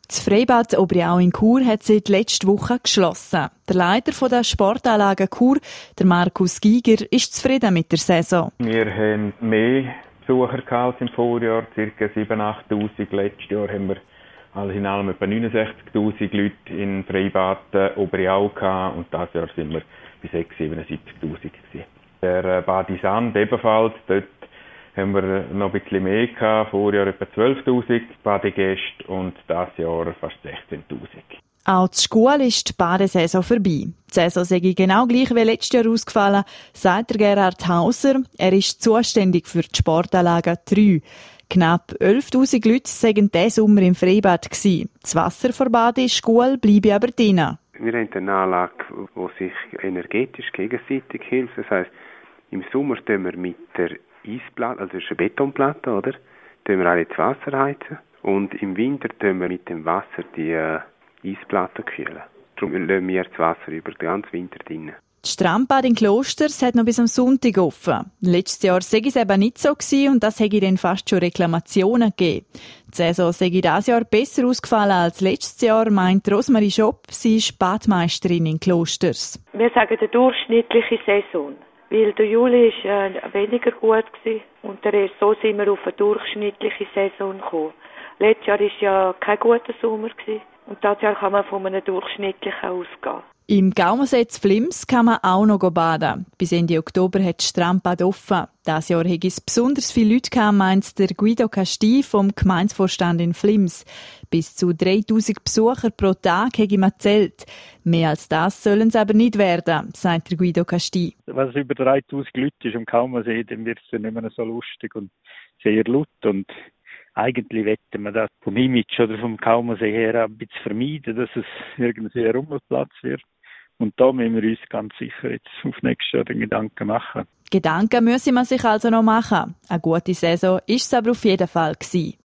Das Freibad Obriau in Chur hat seit letzter Woche geschlossen. Der Leiter der Sportanlage Chur, der Markus Giger, ist zufrieden mit der Saison. Wir haben mehr Besucher als im Vorjahr, ca. 7.000, 8'000. Letztes Jahr haben wir alles in allem etwa 69'000 Leute in Freibad Obriau gehabt und dieses Jahr sind wir bei 77'000 gewesen. Der Badi Sand ebenfalls, dort haben wir noch ein bisschen mehr gehabt, vorjahr etwa 12'000 Badegäste und dieses Jahr fast 16'000. Auch zur Schule ist die Badesaison vorbei. Die Saison sei genau gleich wie letztes Jahr ausgefallen, sagt Gerhard Hauser. Er ist zuständig für die Sportanlage 3. Knapp 11'000 Leute waren diesen Sommer im Freibad gewesen. Das Wasser vor Badi Schule bleibe aber drin. Wir haben eine Anlage, die sich energetisch gegenseitig hilft. Das heisst, im Sommer tun wir mit der Eisplatte, also das ist eine Betonplatte, oder? Tun wir alle das Wasser heizen. Und im Winter tun wir mit dem Wasser die Eisplatte kühlen. Darum lassen wir das Wasser über den ganzen Winter drin. Das Strandbad in Klosters hat noch bis am Sonntag offen. Letztes Jahr sei es eben nicht so gewesen und das hätte dann fast schon Reklamationen gegeben. Die Saison sei dieses Jahr besser ausgefallen als letztes Jahr, meint Rosmarie Schopp. Sie ist Badmeisterin in Klosters. Wir sagen eine durchschnittliche Saison, weil der Juli war weniger gut gewesen und so sind wir auf eine durchschnittliche Saison gekommen. Letztes Jahr war ja kein guter Sommer gewesen und dieses Jahr kann man von einem durchschnittlichen ausgehen. Im Gaumensee zu Flims kann man auch noch baden. Bis Ende Oktober hat das Strandbad offen. Dieses Jahr hat es besonders viele Leute gehabt, meint der Guido Casti vom Gemeindevorstand in Flims. Bis zu 3'000 Besucher pro Tag hätte man gezählt. Mehr als das sollen es aber nicht werden, sagt der Guido Casti. Wenn es über 3'000 Leute ist am Gaumensee, dann wird es nicht mehr so lustig und sehr laut. Und eigentlich wetten wir das vom Image oder vom Gaumensee her ein bisschen vermeiden, dass es irgendwie ein Rummelplatz wird. Und da müssen wir uns ganz sicher jetzt auf nächstes Jahr Gedanken machen. Gedanken müsse man sich also noch machen. Eine gute Saison ist es aber auf jeden Fall gewesen.